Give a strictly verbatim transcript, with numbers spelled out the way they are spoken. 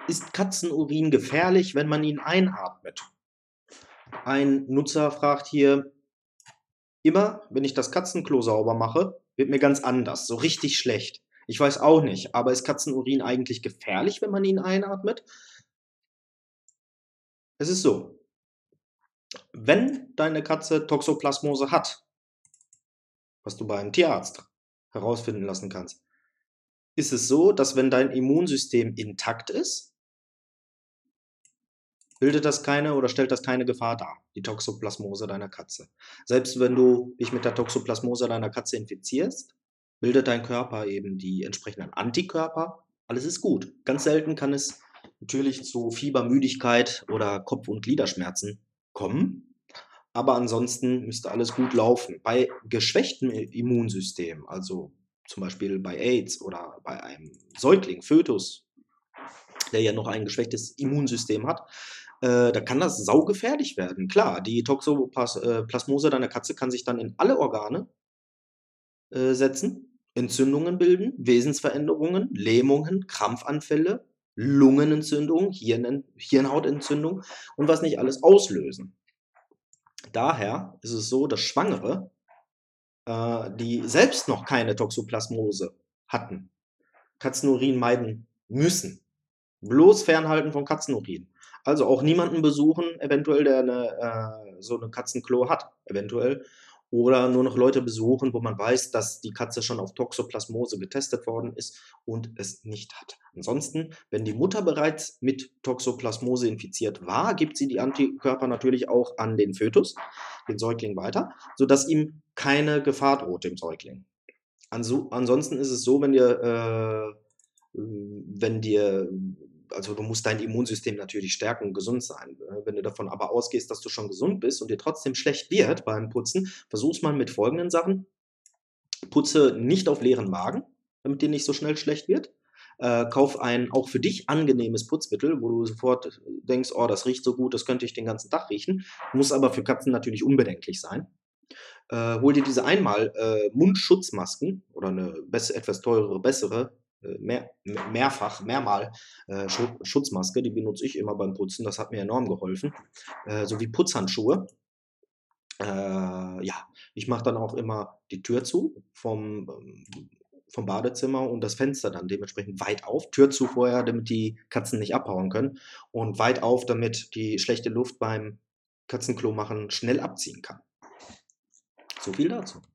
Ist Katzenurin gefährlich, wenn man ihn einatmet? Ein Nutzer fragt hier, immer wenn ich das Katzenklo sauber mache, wird mir ganz anders, so richtig schlecht. Ich weiß auch nicht, aber ist Katzenurin eigentlich gefährlich, wenn man ihn einatmet? Es ist so, wenn deine Katze Toxoplasmose hat, was du beim Tierarzt herausfinden lassen kannst, ist es so, dass wenn dein Immunsystem intakt ist, bildet das keine oder stellt das keine Gefahr dar, die Toxoplasmose deiner Katze. Selbst wenn du dich mit der Toxoplasmose deiner Katze infizierst, bildet dein Körper eben die entsprechenden Antikörper. Alles ist gut. Ganz selten kann es natürlich zu Fieber, Müdigkeit oder Kopf- und Gliederschmerzen kommen. Aber ansonsten müsste alles gut laufen. Bei geschwächtem Immunsystem, also zum Beispiel bei AIDS oder bei einem Säugling, Fötus, der ja noch ein geschwächtes Immunsystem hat, äh, da kann das saugefährlich werden. Klar, die Toxoplasmose deiner Katze kann sich dann in alle Organe äh, setzen, Entzündungen bilden, Wesensveränderungen, Lähmungen, Krampfanfälle, Lungenentzündung, Hirn, Hirnhautentzündung und was nicht alles auslösen. Daher ist es so, dass Schwangere, äh, die selbst noch keine Toxoplasmose hatten, Katzenurin meiden müssen. Bloß fernhalten von Katzenurin. Also auch niemanden besuchen, eventuell, der eine, äh, so eine Katzenklo hat, eventuell. Oder nur noch Leute besuchen, wo man weiß, dass die Katze schon auf Toxoplasmose getestet worden ist und es nicht hat. Ansonsten, wenn die Mutter bereits mit Toxoplasmose infiziert war, gibt sie die Antikörper natürlich auch an den Fötus, den Säugling weiter, sodass ihm keine Gefahr droht, dem Säugling. Anso ansonsten ist es so, wenn dir, äh, wenn dir also du musst dein Immunsystem natürlich stärken und gesund sein. Äh, Wenn du davon aber ausgehst, dass du schon gesund bist und dir trotzdem schlecht wird beim Putzen, versuch's mal mit folgenden Sachen. Putze nicht auf leeren Magen, damit dir nicht so schnell schlecht wird. Äh, kauf ein auch für dich angenehmes Putzmittel, wo du sofort denkst, oh, das riecht so gut, das könnte ich den ganzen Tag riechen. Muss aber für Katzen natürlich unbedenklich sein. Äh, hol dir diese einmal äh, Mundschutzmasken oder eine bess etwas teurere, bessere, äh, mehr, mehrfach, mehrmal äh, Schu Schutzmaske, die benutze ich immer beim Putzen, das hat mir enorm geholfen. Äh, sowie Putzhandschuhe. Äh, ja, ich mache dann auch immer die Tür zu vom, ähm, vom Badezimmer und das Fenster dann dementsprechend weit auf. Tür zu vorher, damit die Katzen nicht abhauen können und weit auf, damit die schlechte Luft beim Katzenklo machen schnell abziehen kann. So viel dazu.